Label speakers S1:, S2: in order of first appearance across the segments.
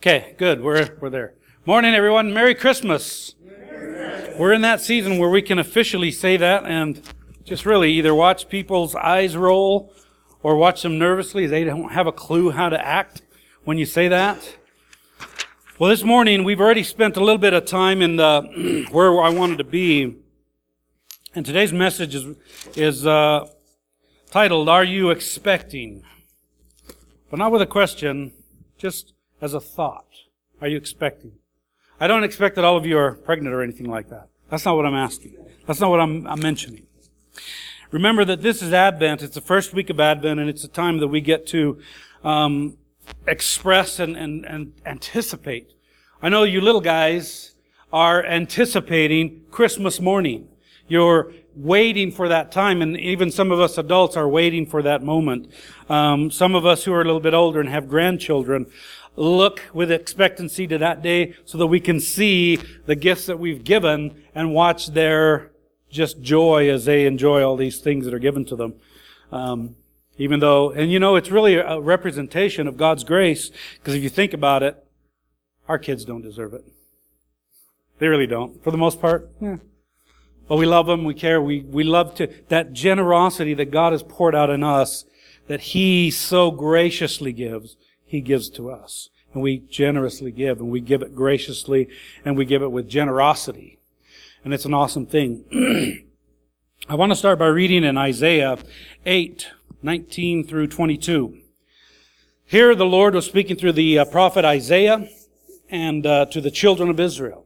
S1: Okay, good. We're there. Morning, everyone. Merry Christmas. We're in that season where we can officially say that and just really either watch people's eyes roll or watch them nervously. They don't have a clue how to act when you say that. Well, this morning we've already spent a little bit of time in where I wanted to be. And today's message is titled, Are You Expecting? But not with a question, just as a thought. Are you expecting? I don't expect that all of you are pregnant or anything like that. That's not what I'm asking. That's not what I'm mentioning. Remember that this is Advent. It's the first week of Advent, and it's a time that we get to express and anticipate. I know you little guys are anticipating Christmas morning. You're waiting for that time, and even some of us adults are waiting for that moment. Some of us who are a little bit older and have grandchildren look with expectancy to that day so that we can see the gifts that we've given and watch their just joy as they enjoy all these things that are given to them. Even though, and you know, it's really a representation of God's grace, because if you think about it, our kids don't deserve it. They really don't. For the most part, But we love them, we care, we love that generosity that God has poured out in us, that He so graciously gives, He gives to us. And we generously give, and we give it graciously, and we give it with generosity. And it's an awesome thing. I want to start by reading in Isaiah 8:19 through 22. Here the Lord was speaking through the prophet Isaiah and to the children of Israel.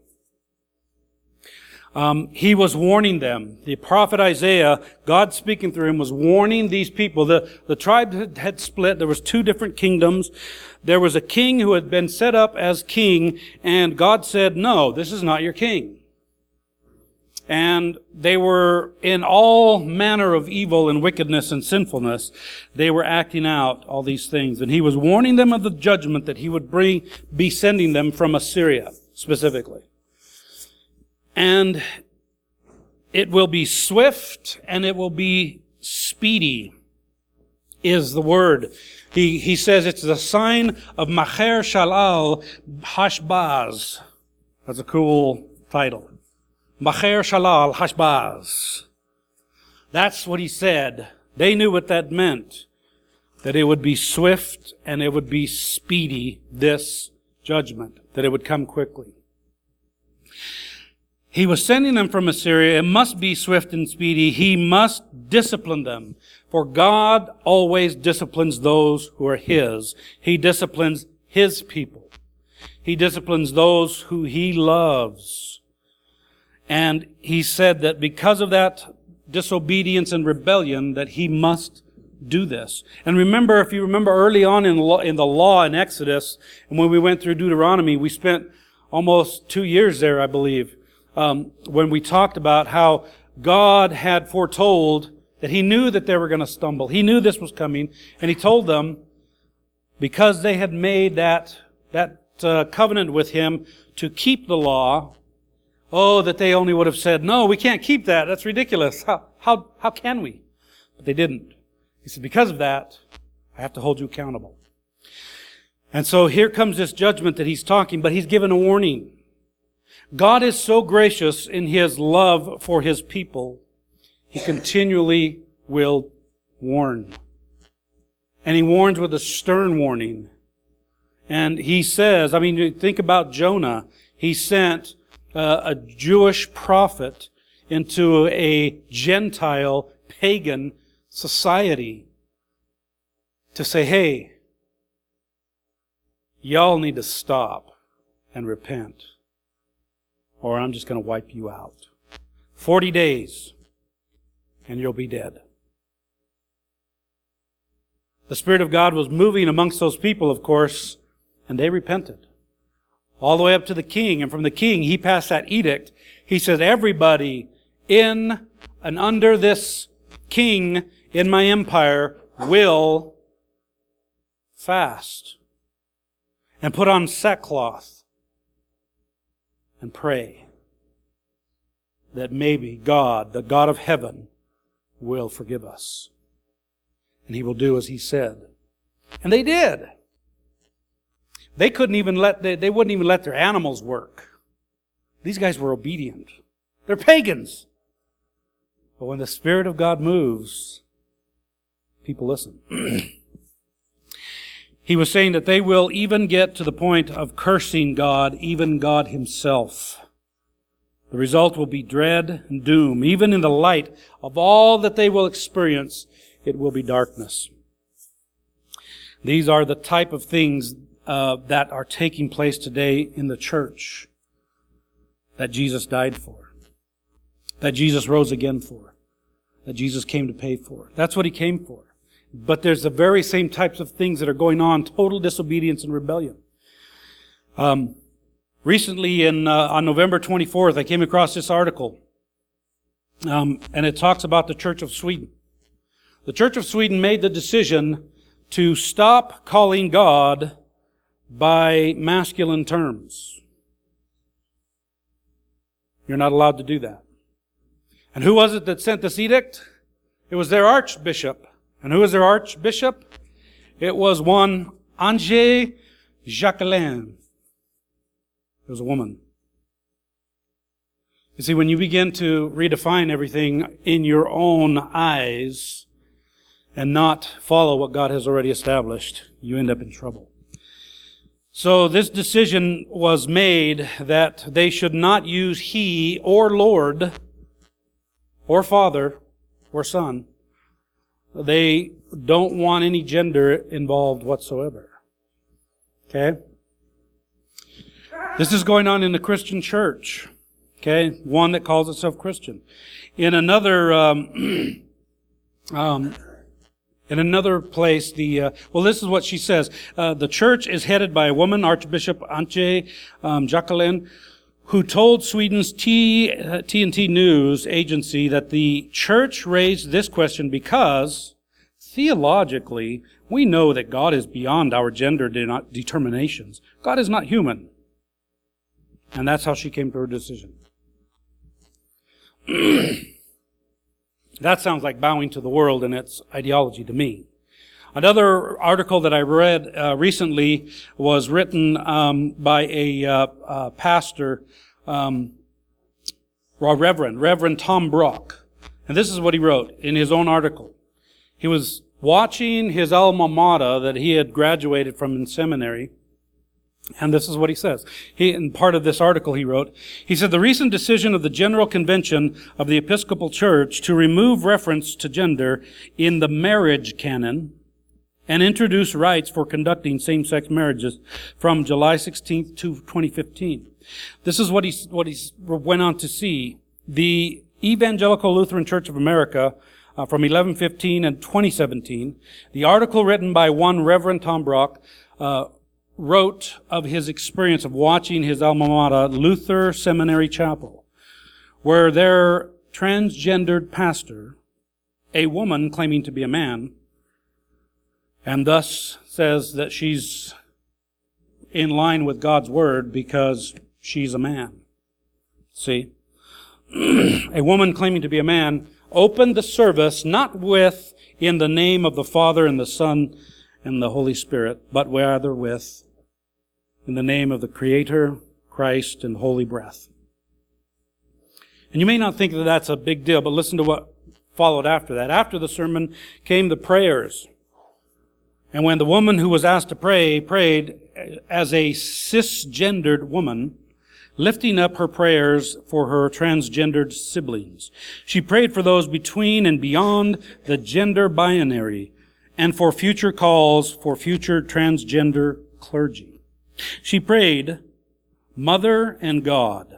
S1: He was warning them. The prophet Isaiah, God speaking through him, was warning these people. The tribe had split. There was two different kingdoms. There was a king who had been set up as king, and God said, no, this is not your king. And they were in all manner of evil and wickedness and sinfulness. They were acting out all these things. And he was warning them of the judgment that he would be sending them from Assyria, specifically. And it will be swift and it will be speedy, is the word. He says it's the sign of Maher Shalal Hashbaz. That's a cool title. Maher Shalal Hashbaz. That's what he said. They knew what that meant. That it would be swift and it would be speedy, this judgment. That it would come quickly. He was sending them from Assyria. It must be swift and speedy. He must discipline them. For God always disciplines those who are His. He disciplines His people. He disciplines those who He loves. And He said that because of that disobedience and rebellion, that He must do this. And remember, if you remember early on in the law in Exodus, and when we went through Deuteronomy, we spent almost 2 years there, I believe. When we talked about how God had foretold that He knew that they were going to stumble. He knew this was coming, and He told them, because they had made that covenant with Him to keep the law, that they only would have said, no, we can't keep that. That's ridiculous. How can we? But they didn't. He said, because of that, I have to hold you accountable. And so here comes this judgment that He's talking, but He's given a warning. God is so gracious in His love for His people, He continually will warn. And He warns with a stern warning. And He says, think about Jonah. He sent a Jewish prophet into a Gentile, pagan society to say, hey, y'all need to stop and repent, or I'm just going to wipe you out. 40 days, and you'll be dead. The Spirit of God was moving amongst those people, of course, and they repented. All the way up to the king, and from the king, he passed that edict. He said, everybody in and under this king in my empire will fast and put on sackcloth and pray that maybe God, the God of heaven, will forgive us. And He will do as He said. And they did. They couldn't even they wouldn't even let their animals work. These guys were obedient. They're pagans. But when the Spirit of God moves, people listen. He was saying that they will even get to the point of cursing God, even God Himself. The result will be dread and doom. Even in the light of all that they will experience, it will be darkness. These are the type of things that are taking place today in the church that Jesus died for, that Jesus rose again for, that Jesus came to pay for. That's what He came for. But there's the very same types of things that are going on, total disobedience and rebellion. Recently, on November 24th, I came across this article, and it talks about the Church of Sweden. The Church of Sweden made the decision to stop calling God by masculine terms. You're not allowed to do that. And who was it that sent this edict? It was their archbishop. And who was their archbishop? It was one Ange Jacqueline. It was a woman. You see, when you begin to redefine everything in your own eyes and not follow what God has already established, you end up in trouble. So this decision was made that they should not use He or Lord or Father or Son. They don't want any gender involved whatsoever. Okay? This is going on in the Christian church. Okay? One that calls itself Christian. In another place, this is what she says. The church is headed by a woman, Archbishop Antje Jacqueline, who told Sweden's TNT News agency that the church raised this question because, theologically, we know that God is beyond our gender determinations. God is not human. And that's how she came to her decision. That sounds like bowing to the world and its ideology to me. Another article that I read recently was written by a pastor, Reverend Tom Brock. And this is what he wrote in his own article. He was watching his alma mater that he had graduated from in seminary. And this is what he says. In part of this article he wrote, he said, the recent decision of the General Convention of the Episcopal Church to remove reference to gender in the marriage canon and introduce rights for conducting same-sex marriages from July 16th to 2015. This is what he went on to see. The Evangelical Lutheran Church of America from 1115 and 2017, the article written by one Reverend Tom Brock, wrote of his experience of watching his alma mater, Luther Seminary Chapel, where their transgendered pastor, a woman claiming to be a man, and thus says that she's in line with God's Word because she's a man. See? A woman claiming to be a man opened the service not with in the name of the Father and the Son and the Holy Spirit, but rather with in the name of the Creator, Christ, and Holy Breath. And you may not think that that's a big deal, but listen to what followed after that. After the sermon came the prayers. And when the woman who was asked to pray prayed as a cisgendered woman, lifting up her prayers for her transgendered siblings. She prayed for those between and beyond the gender binary and for future calls for future transgender clergy. She prayed, Mother and God,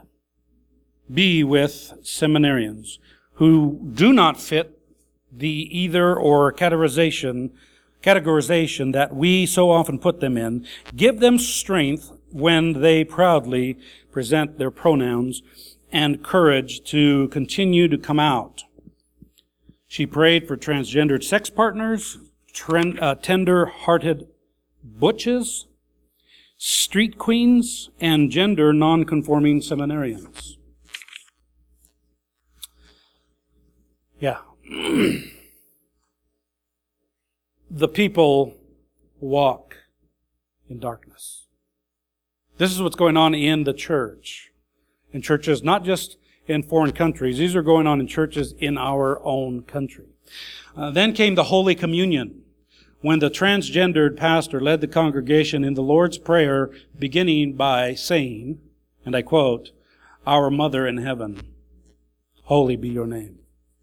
S1: be with seminarians who do not fit the either or categorization that we so often put them in. Give them strength when they proudly present their pronouns and courage to continue to come out. She prayed for transgendered sex partners, tender-hearted butches, street queens, and gender non-conforming seminarians. Yeah. The people walk in darkness. This is what's going on in the church. In churches, not just in foreign countries. These are going on in churches in our own country. Then came the Holy Communion, when the transgendered pastor led the congregation in the Lord's Prayer, beginning by saying, and I quote, "Our Mother in heaven, holy be your name."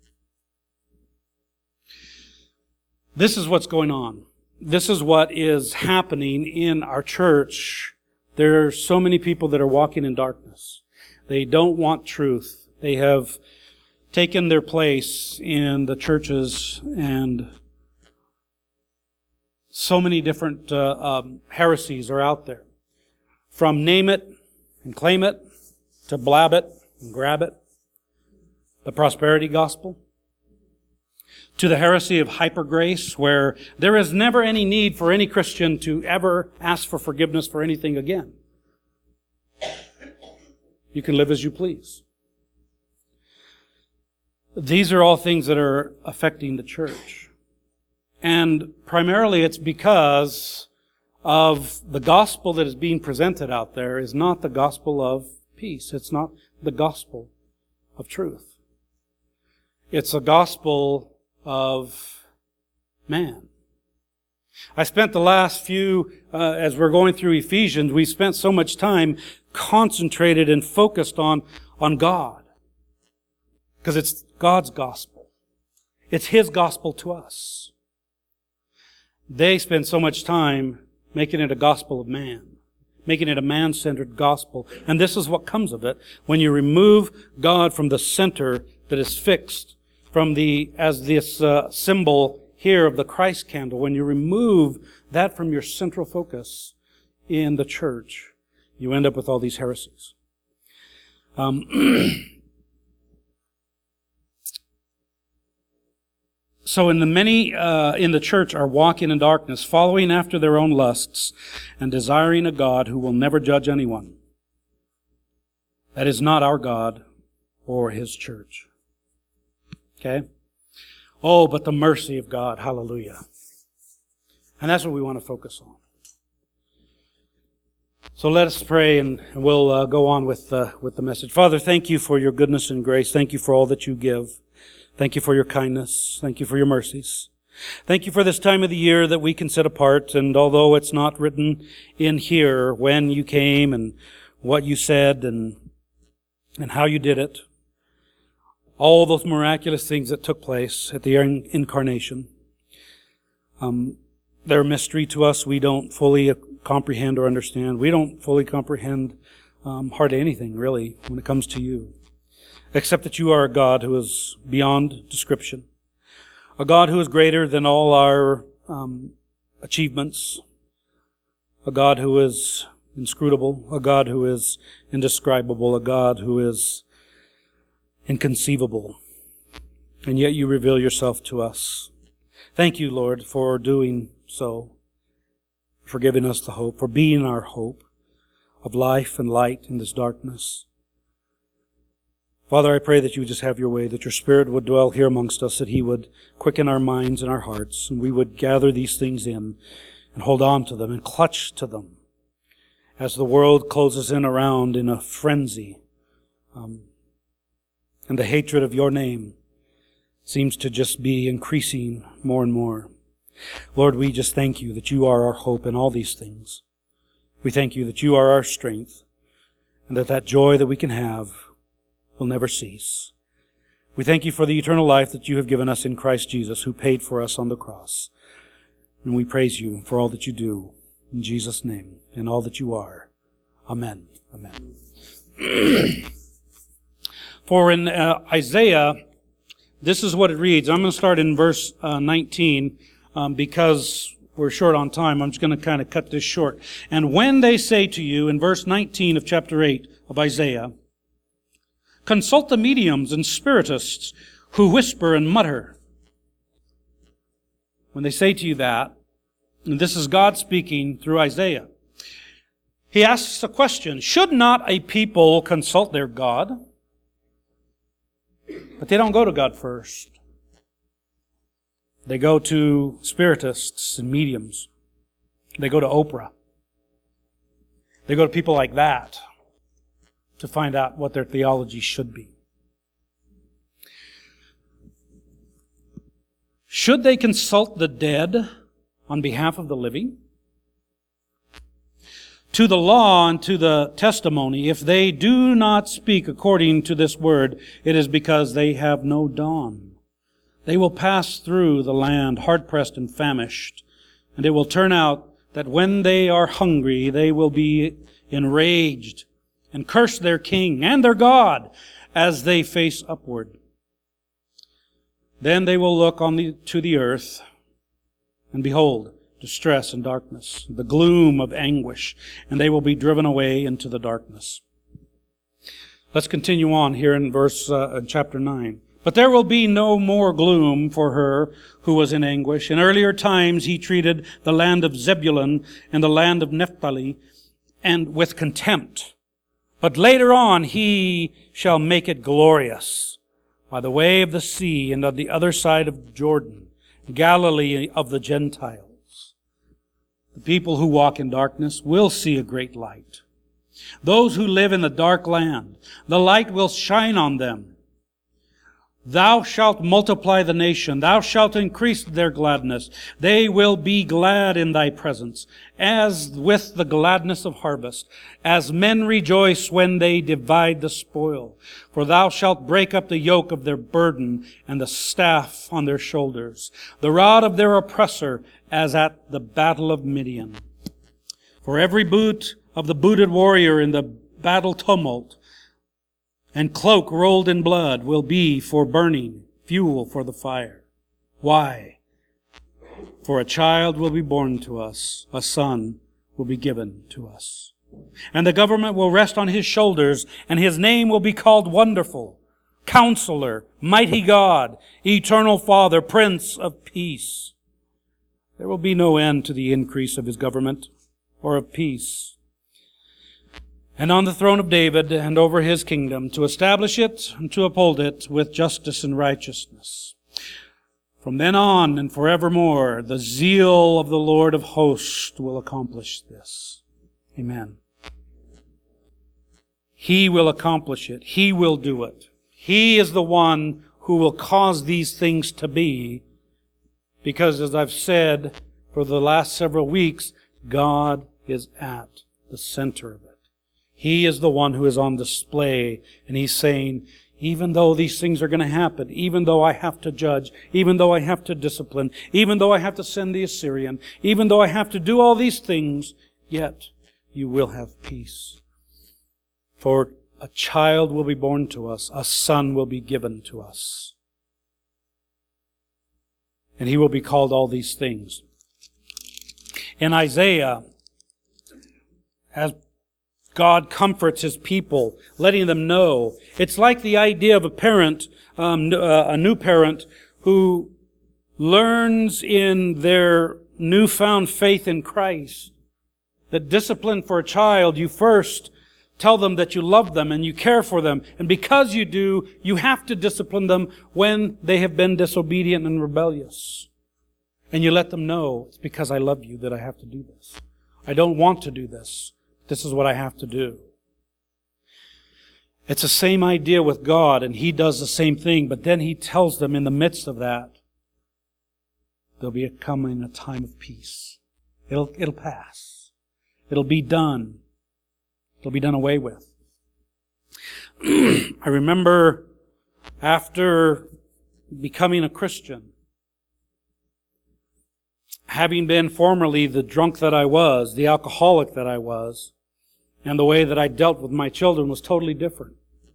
S1: This is what's going on. This is what is happening in our church. There are so many people that are walking in darkness. They don't want truth. They have taken their place in the churches, and so many different heresies are out there. From name it and claim it, to blab it and grab it. The prosperity gospel. To the heresy of hypergrace, where there is never any need for any Christian to ever ask for forgiveness for anything again. You can live as you please. These are all things that are affecting the church. And primarily it's because of the gospel that is being presented out there is not the gospel of peace. It's not the gospel of truth. It's a gospel of man. I spent the last few, as we're going through Ephesians, we spent so much time concentrated and focused on God. Because it's God's gospel. It's His gospel to us. They spend so much time making it a gospel of man. Making it a man-centered gospel. And this is what comes of it. When you remove God from the center that is fixed from as this symbol here of the Christ candle, when you remove that from your central focus in the church, you end up with all these heresies. So in the many in the church are walking in darkness, following after their own lusts, and desiring a God who will never judge anyone. That is not our God or His church. Okay? Oh, but the mercy of God. Hallelujah. And that's what we want to focus on. So let us pray, and we'll go on with the message. Father, thank you for your goodness and grace. Thank you for all that you give. Thank you for your kindness. Thank you for your mercies. Thank you for this time of the year that we can set apart. And although it's not written in here when you came and what you said and how you did it, all those miraculous things that took place at the incarnation, they're a mystery to us. We don't fully comprehend or understand. We don't fully comprehend hardly anything, really, when it comes to you. Except that you are a God who is beyond description. A God who is greater than all our achievements. A God who is inscrutable. A God who is indescribable. A God who is inconceivable. And yet you reveal yourself to us. Thank you, Lord, for doing so. For giving us the hope. For being our hope of life and light in this darkness. Father, I pray that you would just have your way, that your Spirit would dwell here amongst us, that He would quicken our minds and our hearts, and we would gather these things in and hold on to them and clutch to them as the world closes in around in a frenzy. And the hatred of your name seems to just be increasing more and more. Lord, we just thank you that you are our hope in all these things. We thank you that you are our strength, and that joy that we can have will never cease. We thank you for the eternal life that you have given us in Christ Jesus, who paid for us on the cross. And we praise you for all that you do. In Jesus' name, and all that you are. Amen. Amen. For in Isaiah, this is what it reads. I'm going to start in verse 19 because we're short on time. I'm just going to kind of cut this short. And when they say to you, in verse 19 of chapter 8 of Isaiah, consult the mediums and spiritists who whisper and mutter. When they say to you that, and this is God speaking through Isaiah, He asks a question. Should not a people consult their God? But they don't go to God first. They go to spiritists and mediums. They go to Oprah. They go to people like that to find out what their theology should be. Should they consult the dead on behalf of the living? To the law and to the testimony, if they do not speak according to this word, it is because they have no dawn. They will pass through the land hard-pressed and famished, and it will turn out that when they are hungry, they will be enraged and curse their king and their God as they face upward. Then they will look to the earth, and behold, distress and darkness, the gloom of anguish, and they will be driven away into the darkness. Let's continue on here in chapter 9. But there will be no more gloom for her who was in anguish. In earlier times he treated the land of Zebulun and the land of Naphtali and with contempt. But later on he shall make it glorious by the way of the sea and on the other side of Jordan, Galilee of the Gentiles. The people who walk in darkness will see a great light. Those who live in the dark land, the light will shine on them. Thou shalt multiply the nation. Thou shalt increase their gladness. They will be glad in thy presence, as with the gladness of harvest, as men rejoice when they divide the spoil. For thou shalt break up the yoke of their burden and the staff on their shoulders, the rod of their oppressor, as at the battle of Midian. For every boot of the booted warrior in the battle tumult, and cloak rolled in blood will be for burning, fuel for the fire. Why? For a child will be born to us, a son will be given to us. And the government will rest on his shoulders, and his name will be called Wonderful, Counselor, Mighty God, Eternal Father, Prince of Peace. There will be no end to the increase of his government or of peace. And on the throne of David and over his kingdom, to establish it and to uphold it with justice and righteousness. From then on and forevermore, the zeal of the Lord of hosts will accomplish this. Amen. He will accomplish it. He will do it. He is the one who will cause these things to be, because as I've said for the last several weeks, God is at the center of it. He is the one who is on display, and He's saying, even though these things are going to happen, even though I have to judge, even though I have to discipline, even though I have to send the Assyrian, even though I have to do all these things, yet you will have peace. For a child will be born to us, a son will be given to us. And He will be called all these things. In Isaiah, as God comforts His people, letting them know. It's like the idea of a parent, a new parent, who learns in their newfound faith in Christ that discipline for a child, you first tell them that you love them and you care for them. And because you do, you have to discipline them when they have been disobedient and rebellious. And you let them know, it's because I love you that I have to do this. I don't want to do this. This is what I have to do. It's the same idea with God, and He does the same thing, but then He tells them in the midst of that, there'll be a time of peace. It'll pass. It'll be done. It'll be done away with. I remember after becoming a Christian, having been formerly the drunk that I was, the alcoholic that I was, and the way that I dealt with my children was totally different.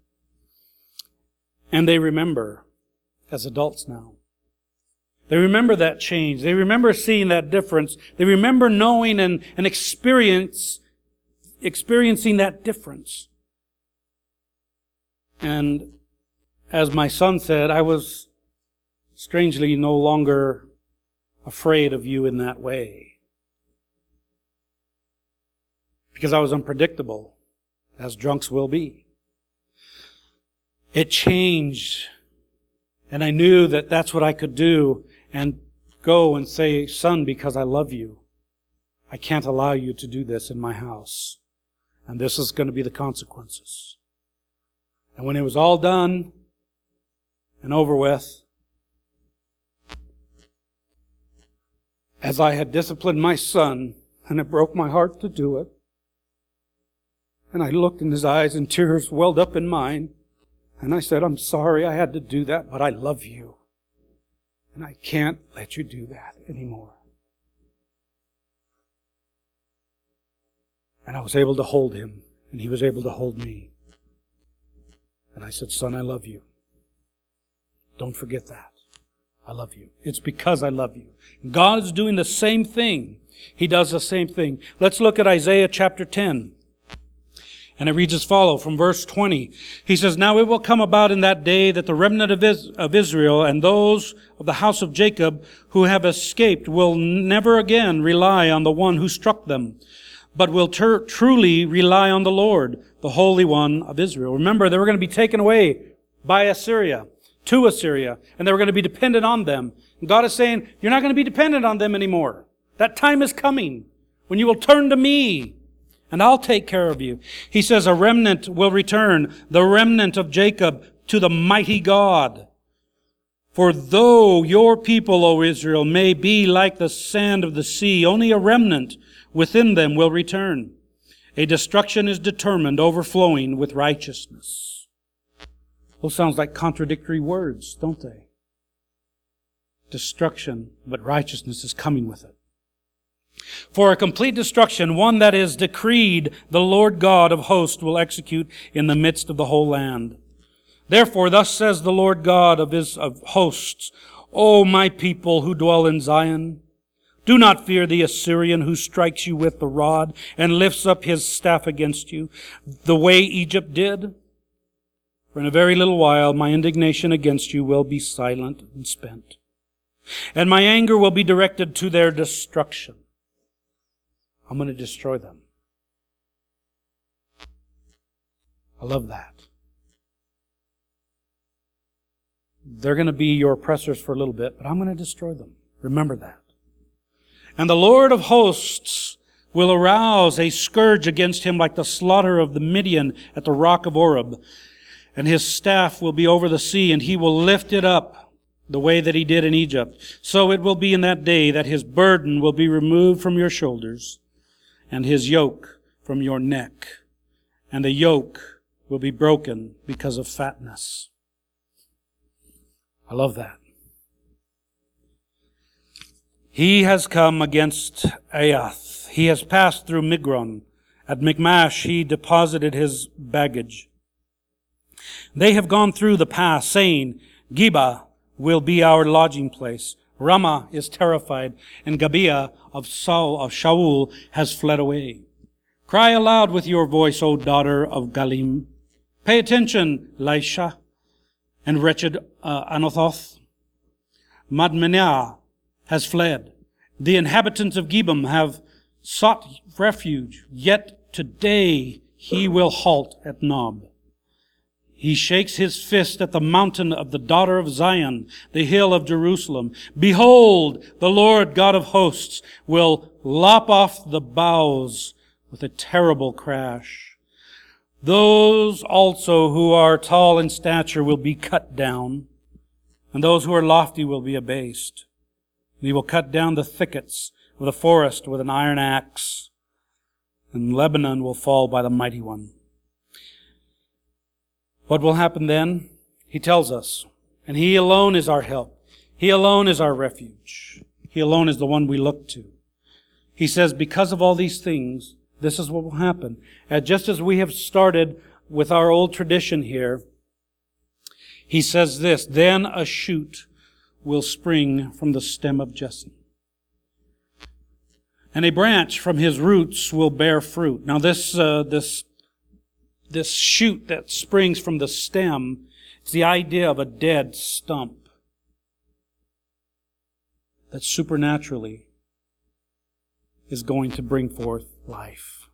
S1: And they remember, as adults now. They remember that change. They remember seeing that difference. They remember knowing and experiencing that difference. And as my son said, I was strangely no longer afraid of you in that way. Because I was unpredictable, as drunks will be. It changed, and I knew that that's what I could do, and go and say, son, because I love you, I can't allow you to do this in my house. And this is going to be the consequences. And when it was all done and over with, as I had disciplined my son, and it broke my heart to do it, and I looked in his eyes and tears welled up in mine, and I said, I'm sorry I had to do that, but I love you. And I can't let you do that anymore. And I was able to hold him, and he was able to hold me. And I said, son, I love you. Don't forget that. I love you. It's because I love you. God is doing the same thing. He does the same thing. Let's look at Isaiah chapter 10. And it reads as follows from verse 20. He says, now it will come about in that day that the remnant of Israel and those of the house of Jacob who have escaped will never again rely on the one who struck them, but will truly rely on the Lord, the Holy One of Israel. Remember, they were going to be taken away by Assyria, to Assyria, and they were going to be dependent on them. And God is saying, you're not going to be dependent on them anymore. That time is coming when you will turn to me, and I'll take care of you. He says, a remnant will return, the remnant of Jacob, to the mighty God. For though your people, O Israel, may be like the sand of the sea, only a remnant within them will return. A destruction is determined, overflowing with righteousness. Those sounds like contradictory words, don't they? Destruction, but righteousness is coming with it. For a complete destruction, one that is decreed, the Lord God of hosts will execute in the midst of the whole land. Therefore, thus says the Lord God of hosts, O my people who dwell in Zion, do not fear the Assyrian who strikes you with the rod and lifts up his staff against you, the way Egypt did. For in a very little while my indignation against you will be silent and spent, and my anger will be directed to their destruction. I'm going to destroy them. I love that. They're going to be your oppressors for a little bit, but I'm going to destroy them. Remember that. And the Lord of hosts will arouse a scourge against him like the slaughter of the Midian at the rock of Oreb. And his staff will be over the sea, and he will lift it up the way that he did in Egypt. So it will be in that day that his burden will be removed from your shoulders, and his yoke from your neck. And the yoke will be broken because of fatness. I love that. He has come against Aiath. He has passed through Migron. At Michmash he deposited his baggage. They have gone through the pass, saying, Geba will be our lodging place. Ramah is terrified, and Gibeah of Shaul has fled away. Cry aloud with your voice, O daughter of Galim. Pay attention, Laisha, and wretched Anathoth. Madmenah has fled. The inhabitants of Gebim have sought refuge, yet today he will halt at Nob. He shakes his fist at the mountain of the daughter of Zion, the hill of Jerusalem. Behold, the Lord God of hosts will lop off the boughs with a terrible crash. Those also who are tall in stature will be cut down, and those who are lofty will be abased. And he will cut down the thickets of the forest with an iron axe, and Lebanon will fall by the mighty one. What will happen then? He tells us, and he alone is our help. He alone is our refuge. He alone is the one we look to. He says, because of all these things, this is what will happen. And just as we have started with our old tradition here, he says this, then a shoot will spring from the stem of Jesse, and a branch from his roots will bear fruit. Now this shoot that springs from the stem, it's the idea of a dead stump that supernaturally is going to bring forth life.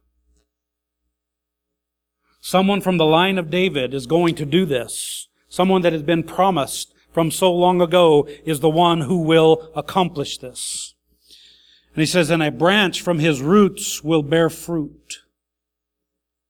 S1: Someone from the line of David is going to do this. Someone that has been promised from so long ago is the one who will accomplish this. And he says, and a branch from his roots will bear fruit.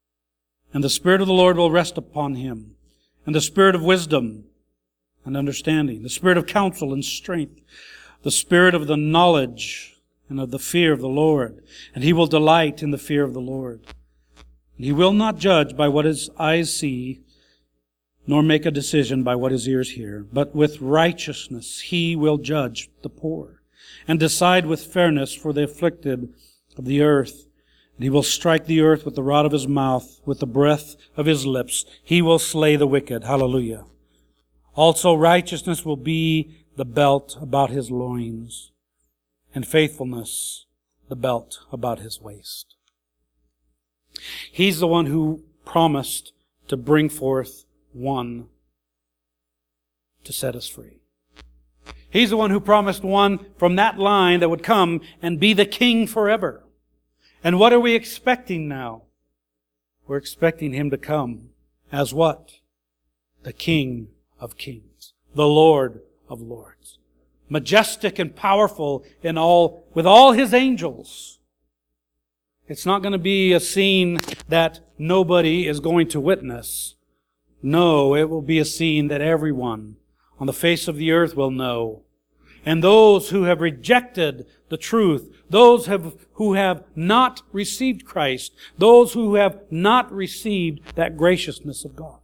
S1: And the Spirit of the Lord will rest upon him, and the Spirit of wisdom and understanding, the Spirit of counsel and strength, the Spirit of the knowledge and of the fear of the Lord. And he will delight in the fear of the Lord. And he will not judge by what his eyes see, nor make a decision by what his ears hear. But with righteousness he will judge the poor, and decide with fairness for the afflicted of the earth. And he will strike the earth with the rod of his mouth, with the breath of his lips. He will slay the wicked. Hallelujah. Also righteousness will be the belt about his loins, and faithfulness the belt about his waist. He's the one who promised to bring forth one to set us free. He's the one who promised one from that line that would come and be the king forever. And what are we expecting now? We're expecting him to come as what? The King of Kings, the Lord of Lords, majestic and powerful in all, with all his angels. It's not going to be a scene that nobody is going to witness. No, it will be a scene that everyone on the face of the earth will know. And those who have rejected the truth, those who have not received Christ, those who have not received that graciousness of God,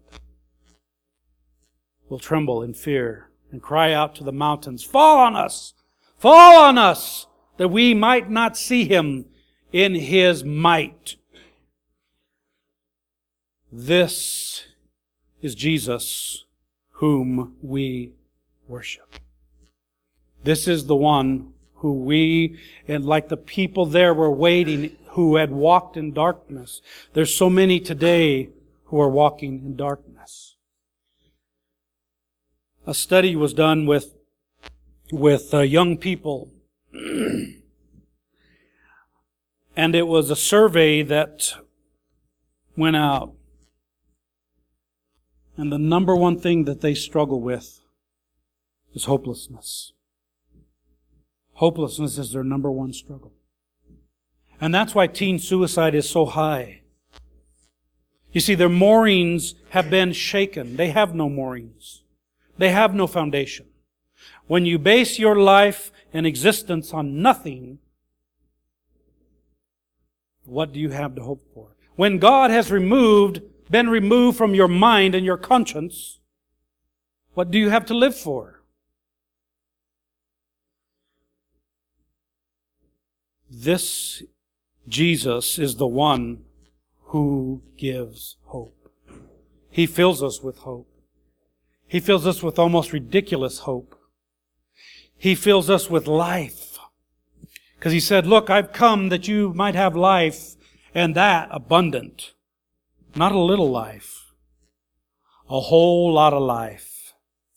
S1: will tremble in fear and cry out to the mountains, fall on us, that we might not see him in his might. This is Jesus whom we worship. This is the one who we, and like the people there were waiting, who had walked in darkness. There's so many today who are walking in darkness. A study was done with young people. And it was a survey that went out. And the number one thing that they struggle with is hopelessness. Hopelessness is their number one struggle. And that's why teen suicide is so high. You see, their moorings have been shaken. They have no moorings. They have no foundation. When you base your life and existence on nothing, what do you have to hope for? When God has been removed from your mind and your conscience, what do you have to live for? This Jesus is the one who gives hope. He fills us with hope. He fills us with almost ridiculous hope. He fills us with life. Because He said, look, I've come that you might have life, and that abundant. Not a little life. A whole lot of life.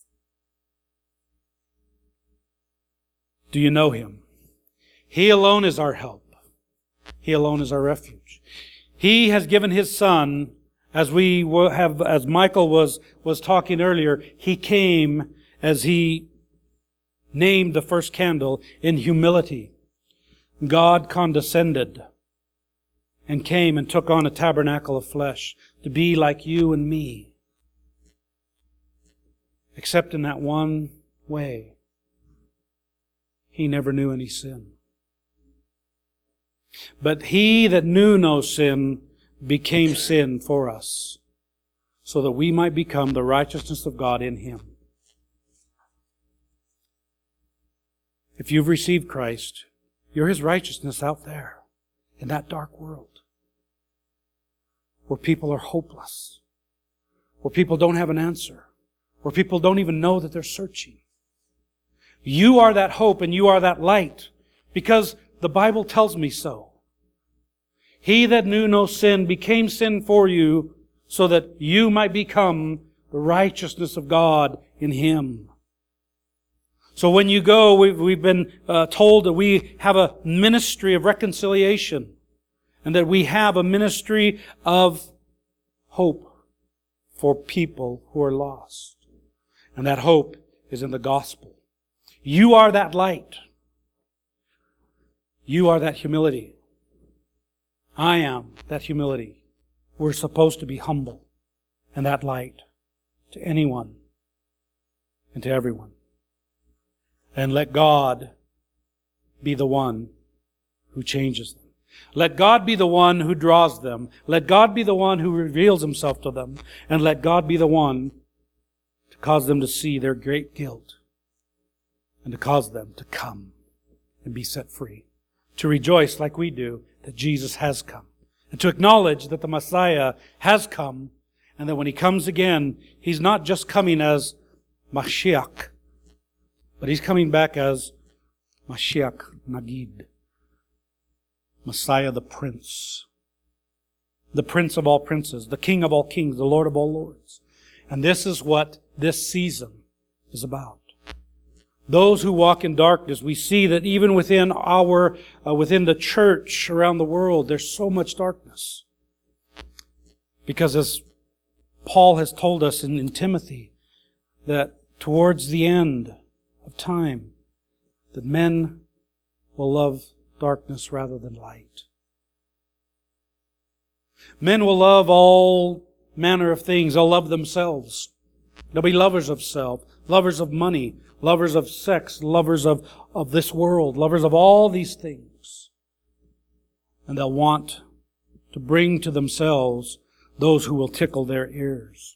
S1: Do you know Him? He alone is our help. He alone is our refuge. He has given His Son, as Michael was talking earlier, He came as He named the first candle in humility. God condescended and came and took on a tabernacle of flesh to be like you and me. Except in that one way. He never knew any sin. But He that knew no sin became sin for us, so that we might become the righteousness of God in Him. If you've received Christ, you're His righteousness out there, in that dark world, where people are hopeless, where people don't have an answer, where people don't even know that they're searching. You are that hope and you are that light, because the Bible tells me so. He that knew no sin became sin for you, so that you might become the righteousness of God in Him. So when you go, we've been told that we have a ministry of reconciliation, and that we have a ministry of hope for people who are lost. And that hope is in the gospel. You are that light. You are that humility. I am that humility. we're supposed to be humble in that light to anyone and to everyone. And let God be the one who changes them. Let God be the one who draws them. Let God be the one who reveals Himself to them. And let God be the one to cause them to see their great guilt and to cause them to come and be set free. To rejoice like we do that Jesus has come. And to acknowledge that the Messiah has come, and that when He comes again, He's not just coming as Mashiach, but He's coming back as Mashiach Nagid, Messiah the Prince of all princes, the King of all kings, the Lord of all lords. And this is what this season is about. Those who walk in darkness, we see that even within within the church around the world, there's so much darkness. Because as Paul has told us in Timothy, that towards the end of time, that men will love darkness rather than light. Men will love all manner of things. They'll love themselves. They'll be lovers of self, lovers of money, lovers of sex, lovers of this world, lovers of all these things. And they'll want to bring to themselves those who will tickle their ears.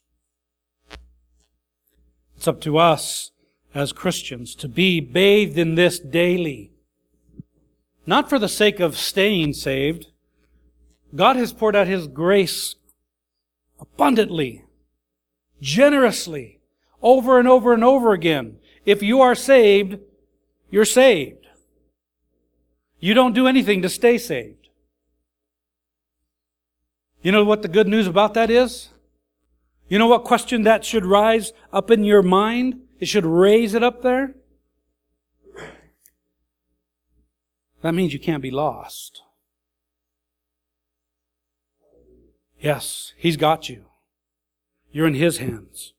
S1: It's up to us as Christians to be bathed in this daily. Not for the sake of staying saved. God has poured out His grace abundantly, generously, over and over and over again. If you are saved, you're saved. You don't do anything to stay saved. You know what the good news about that is? You know what question that should rise up in your mind? It should raise it up there. That means you can't be lost. Yes, He's got you. You're in His hands.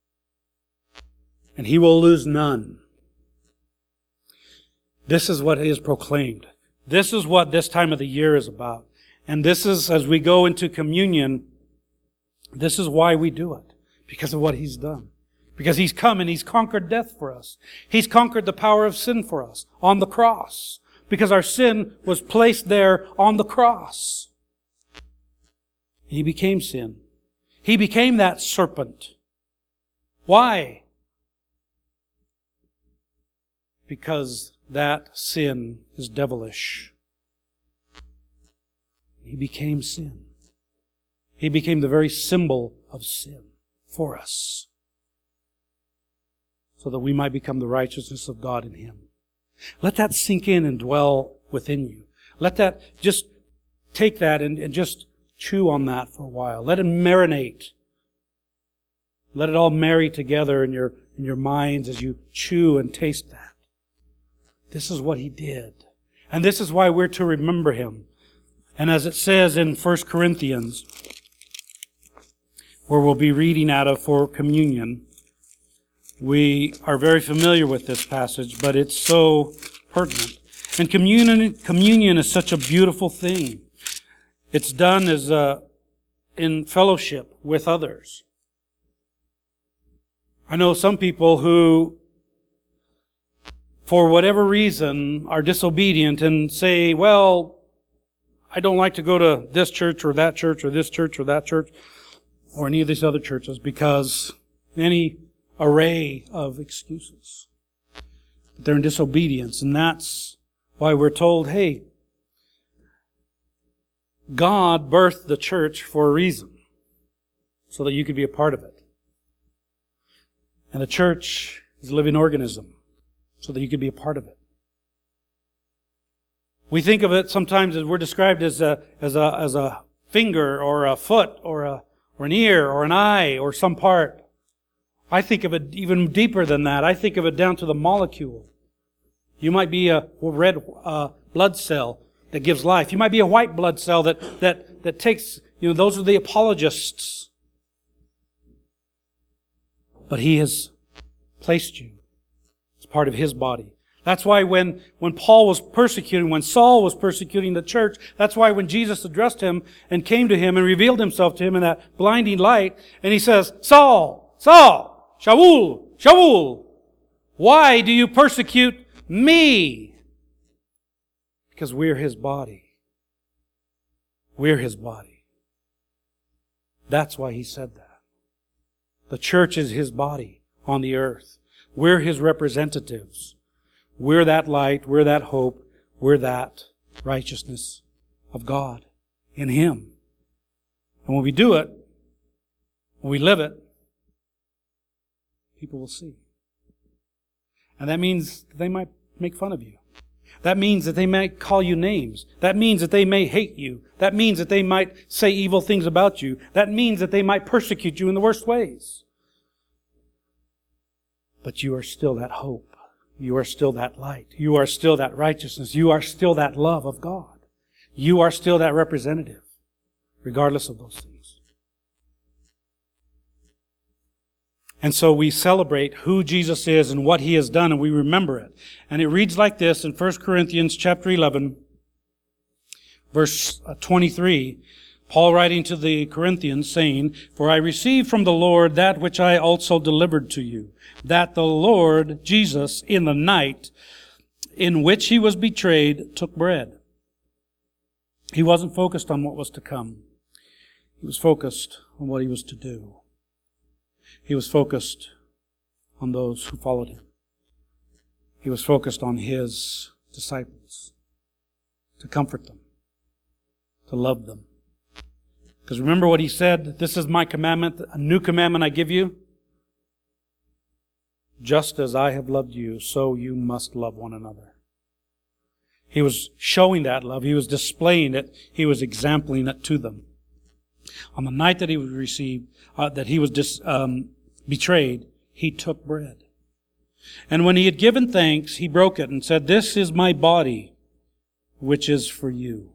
S1: And He will lose none. This is what is proclaimed. This is what this time of the year is about. And this is, as we go into communion, this is why we do it. Because of what He's done. Because He's come and He's conquered death for us. He's conquered the power of sin for us on the cross. Because our sin was placed there on the cross. He became sin. He became that serpent. Why? Because that sin is devilish. He became sin. He became the very symbol of sin for us, so that we might become the righteousness of God in Him. Let that sink in and dwell within you. Let that, just take that and just chew on that for a while. Let it marinate. Let it all marry together in your minds as you chew and taste that. This is what He did. And this is why we're to remember Him. And as it says in 1 Corinthians, where we'll be reading out of for communion, we are very familiar with this passage, but it's so pertinent. And communion is such a beautiful thing. It's done as in fellowship with others. I know some people who, for whatever reason, are disobedient and say, well, I don't like to go to this church or that church or this church or that church or any of these other churches because any array of excuses. But they're in disobedience, and that's why we're told, hey, God birthed the church for a reason, so that you could be a part of it. And the church is a living organism, so that you could be a part of it. We think of it sometimes as we're described as a finger or a foot or an ear or an eye or some part. I think of it even deeper than that. I think of it down to the molecule. You might be a red blood cell that gives life. You might be a white blood cell that takes, those are the apologists. But He has placed you as part of His body. That's why when Paul was persecuting, when Saul was persecuting the church, that's why when Jesus addressed him and came to him and revealed himself to him in that blinding light, and he says, Saul, Saul, Shaul, Shaul, why do you persecute me? Because we're His body. We're His body. That's why He said that. The church is His body on the earth. We're His representatives. We're that light, we're that hope, we're that righteousness of God in Him. And when we do it, when we live it, people will see. And that means they might make fun of you. That means that they might call you names. That means that they may hate you. That means that they might say evil things about you. That means that they might persecute you in the worst ways. But you are still that hope. You are still that light. You are still that righteousness. You are still that love of God. You are still that representative, regardless of those things. And so we celebrate who Jesus is and what He has done, and we remember it. And it reads like this in 1 Corinthians chapter 11, verse 23. Paul writing to the Corinthians saying, For I received from the Lord that which I also delivered to you, that the Lord Jesus in the night in which He was betrayed took bread. He wasn't focused on what was to come. He was focused on what He was to do. He was focused on those who followed Him. He was focused on His disciples, to comfort them, to love them. Because remember what He said, this is my commandment, a new commandment I give you. Just as I have loved you, so you must love one another. He was showing that love. He was displaying it. He was exempling it to them. On the night that He was betrayed, He took bread. And when He had given thanks, He broke it and said, This is my body, which is for you.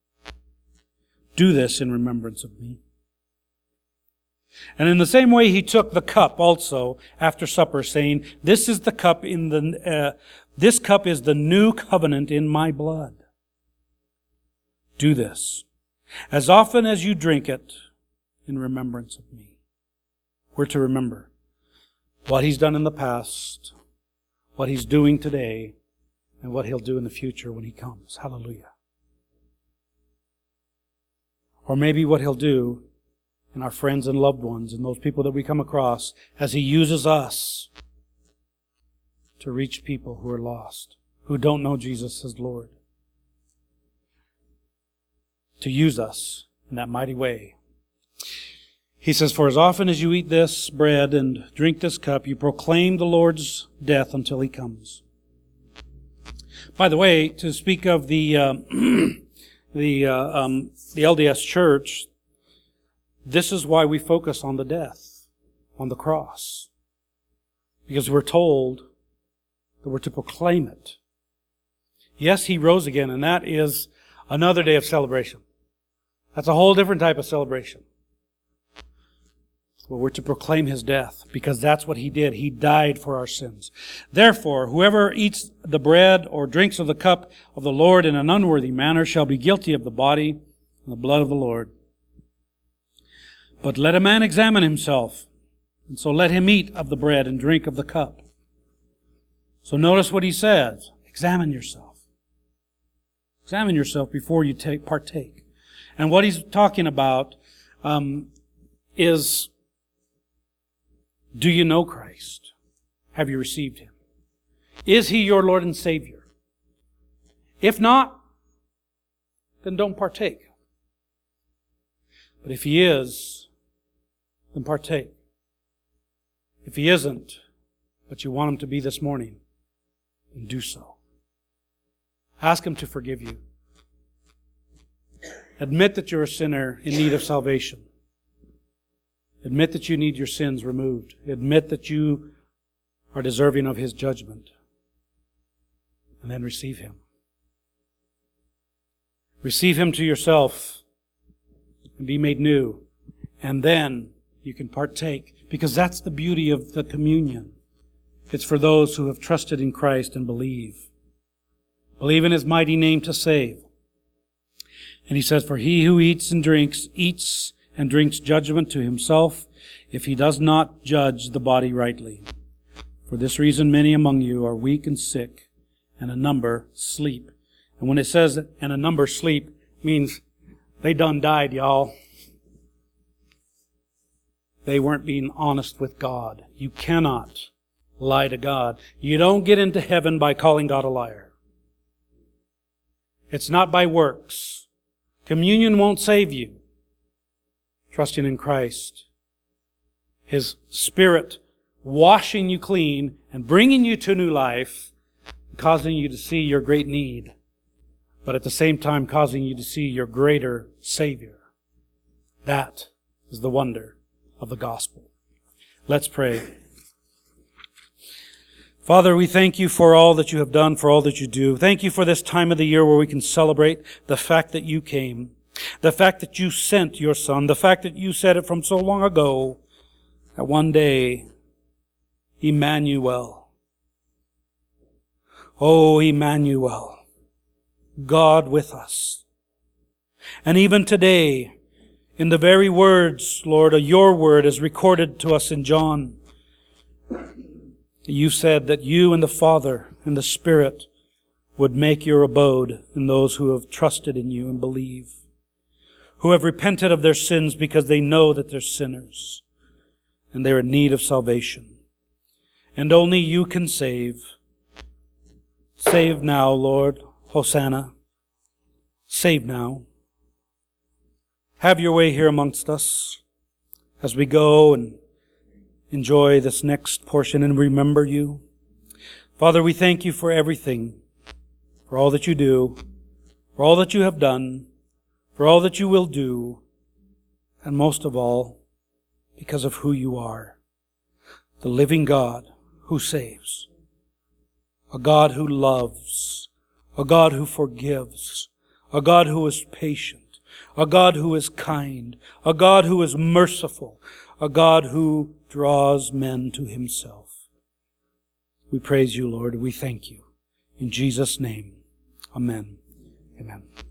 S1: Do this in remembrance of me. And in the same way, He took the cup also after supper, saying, This is the cup this cup is the new covenant in my blood. Do this as often as you drink it in remembrance of me. We're to remember what He's done in the past, what He's doing today, and what He'll do in the future when He comes. Hallelujah. Or maybe what He'll do in our friends and loved ones and those people that we come across as He uses us to reach people who are lost, who don't know Jesus as Lord. To use us in that mighty way. He says, For as often as you eat this bread and drink this cup, you proclaim the Lord's death until He comes. By the way, to speak of the LDS Church, this is why we focus on the death, on the cross. Because we're told that we're to proclaim it. Yes, He rose again, and that is another day of celebration. That's a whole different type of celebration. But we're to proclaim His death, because that's what He did. He died for our sins. Therefore, whoever eats the bread or drinks of the cup of the Lord in an unworthy manner shall be guilty of the body and the blood of the Lord. But let a man examine himself, and so let him eat of the bread and drink of the cup. So notice what he says. Examine yourself. Examine yourself before you partake. And what he's talking about is, do you know Christ? Have you received Him? Is He your Lord and Savior? If not, then don't partake. But if He is, then partake. If He isn't, but you want Him to be this morning, then do so. Ask Him to forgive you. Admit that you're a sinner in need of salvation. Admit that you need your sins removed. Admit that you are deserving of His judgment. And then receive Him. Receive Him to yourself and be made new. And then you can partake. Because that's the beauty of the communion. It's for those who have trusted in Christ and believe. Believe in His mighty name to save. And He says, for he who eats and drinks judgment to himself, if he does not judge the body rightly. For this reason many among you are weak and sick, and a number sleep. And when it says, and a number sleep, it means they done died, y'all. They weren't being honest with God. You cannot lie to God. You don't get into heaven by calling God a liar. It's not by works. Communion won't save you. Trusting in Christ, His Spirit washing you clean and bringing you to new life, causing you to see your great need, but at the same time causing you to see your greater Savior. That is the wonder of the gospel. Let's pray. Father, we thank You for all that You have done, for all that You do. Thank You for this time of the year where we can celebrate the fact that You came, the fact that You sent Your Son, the fact that You said it from so long ago, that one day, Emmanuel, oh Emmanuel, God with us. And even today, in the very words, Lord, Your word is recorded to us in John, You said that You and the Father and the Spirit would make Your abode in those who have trusted in You and believe, who have repented of their sins because they know that they're sinners and they're in need of salvation. And only You can save. Save now, Lord. Hosanna. Save now. Have Your way here amongst us as we go and enjoy this next portion and remember You. Father, we thank You for everything, for all that You do, for all that You have done, for all that You will do, and most of all, because of who You are, the living God who saves, a God who loves, a God who forgives, a God who is patient, a God who is kind, a God who is merciful, a God who draws men to Himself. We praise You, Lord. We thank You. In Jesus' name, amen. Amen.